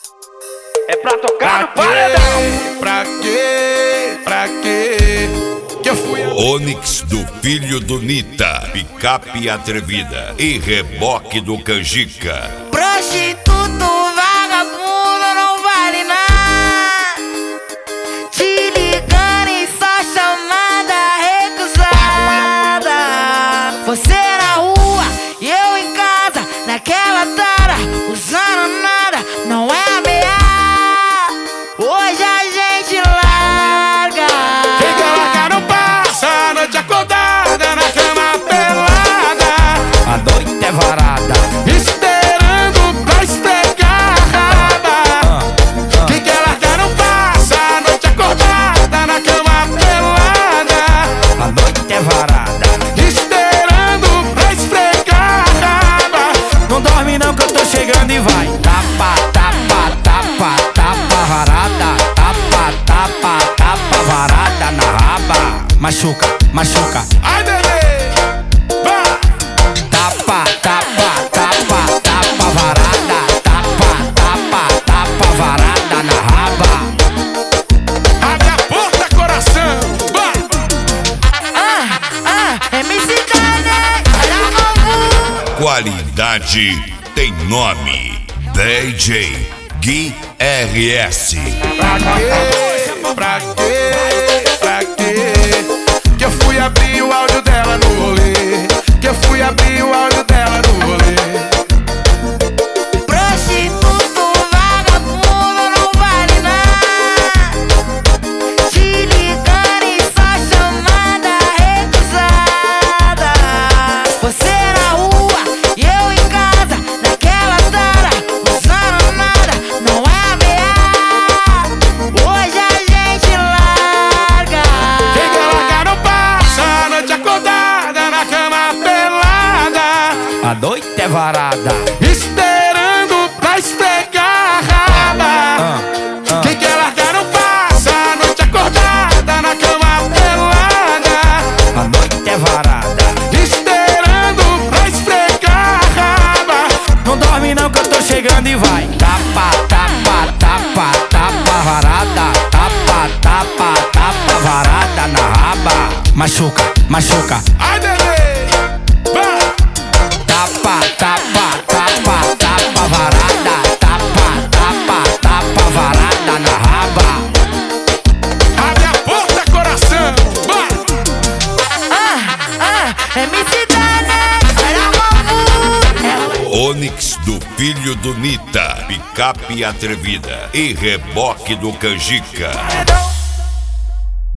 É pra tocar no paredão. Pra quê? Pra quê? Que eu fui Onix do filho do Nita, picape atrevida e reboque do Canjica. Prostituto, vagabundo, não vale nada. Te ligando e só chamada recusada. Você na rua e eu em casa, naquela tara, usando nada, não é ameaça. Hoje a gente larga. Quem quer largar não passa a noite acordada na cama pelada. A noite é varada, Esperando pra esfregar a raba. Quem quer largar não passa a noite acordada na cama pelada. a noite é varada. Esperando pra esfregar a raba. Não dorme não que eu tô chegando e vai. Tapa, tapa, tapa, tapa varada. Tapa, tapa, tapa varada na raba. Machuca, machuca. Ai, bebê, vai. Tapa, tapa, tapa, tapa varada. Tapa, tapa, tapa varada na raba. Abre a porta, coração, vai. MC Dane, olha como. Qualidade tem nome. DJ Gui RS. Pra quê? Pra quê? Pra quê? Que eu fui abrir o áudio dela no rolê. Que eu fui abrir o áudio dela no rolê. Prostituto, vagabundo, não vale nada. Te ligando e só chamada recusada. Você na rua e eu em casa, naquela tara, usando nada, não é ameaça. Hoje a gente larga. Quem quer largar não passa a noite acordada na cama pelada. A noite é varada. Esperando pra esfregar a raba. Quem quer largar não passa a noite acordada na cama pelada. A noite é varada. Esperando pra esfregar a raba. Não dorme não que eu tô chegando e vai. Tapa, tapa, tapa, tapa varada. Tapa, tapa, tapa varada na raba. Machuca, machuca. Ai, bebê, vai. Tapa, tapa, tapa, tapa varada. Tapa, tapa, tapa varada na raba. Abre a porta, coração, vai. MC Dane, olha como. Onix do filho do Nita, picape atrevida e reboque do Canjica.